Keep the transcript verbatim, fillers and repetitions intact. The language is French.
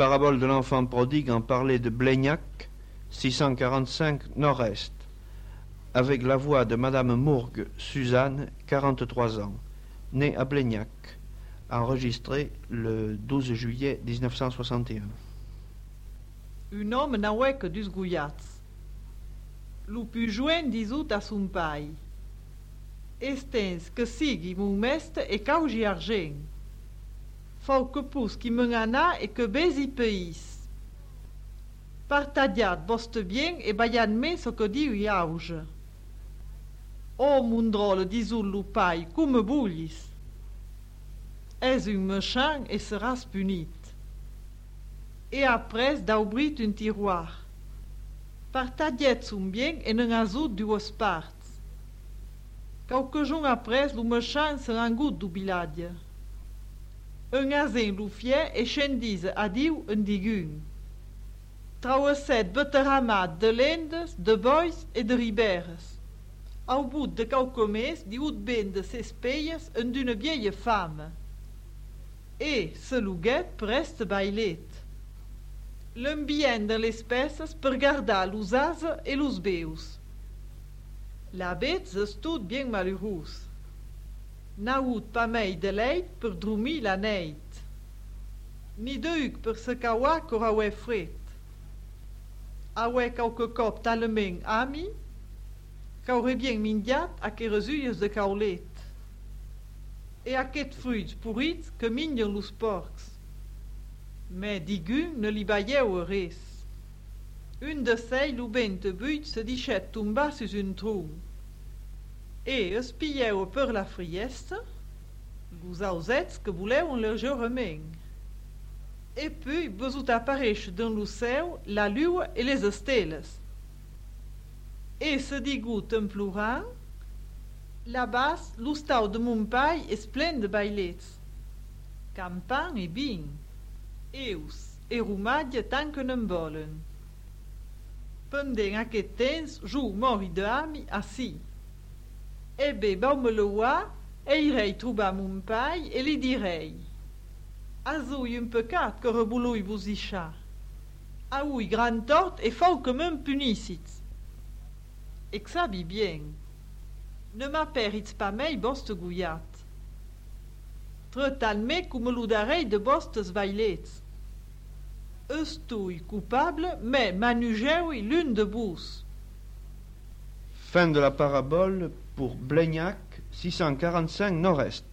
parabole de l'enfant prodigue en parlait de Blagnac, six cent quarante-cinq nord-est, avec la voix de Madame Mourgue Suzanne, quarante-trois ans, née à Blagnac, enregistré le douze juillet mille neuf cent soixante et un. Un homme n'avait que deux gouillats. Lo più joen disut a son pai. Estens que sigui mon mestre e caugi argent. Fau que pus qui me ana e que besi peis. Partadiat vostre bien e baian me so que diu i auge. Oh, mon drôle, disut lo pai, come bullis. Es un méchant et seras punit. Et après d'aubrit un tiroir. Partadiet son bien et n'en azut dues parts. Quelques jours après, le méchant se rengut du village. Un azen lo fier et chendise adiu un digun. Trauesset beteramat de lendes, de bois et de riberes. Au bout de quelques meses, diut ben de ses peies un d'une vieille femme. Et se luguet prest bailet. L'ambient de les peces per gardar los asa e los beus. La bête estud bien malheureux. N'aut pas mei de leit per drumir la neit. Ni deuc per se caua cor aue fred. Aue quelque cop talement ami, qu'aurait bien mindiat a que resulles de caulet. Et aquest fruits pourrits que mignon los porcs. Mais digun ne li baieu res. Un de cei lubente buit se dichet tombar sus un tronc. Et espieu per la friesta, los ausets que voleu legerament. Et puis besut aparèche dans lo ceu la lua et les esteles. Et se digut en plorant, là-bas l'ustau de mon pai és plen de bailets. Campan e vin. Eus e romatge tant que n'en volen. Pendent aquest temps, jo mori de ami assi. E bé, bau me le oa, e irei trobar mon pai e li direi. Azui un pecat que rebului vos ixa. Aui gran tort e fau que me'n punissit. E que sabi bien. Ne m'aperitz pas mei boste gouillat. Tretal-me cum lo darei de bostes bailets. Estui coupable, mais manugeui l'une de bous. Fin de la parabole pour Blagnac, six cent quarante-cinq nord-est.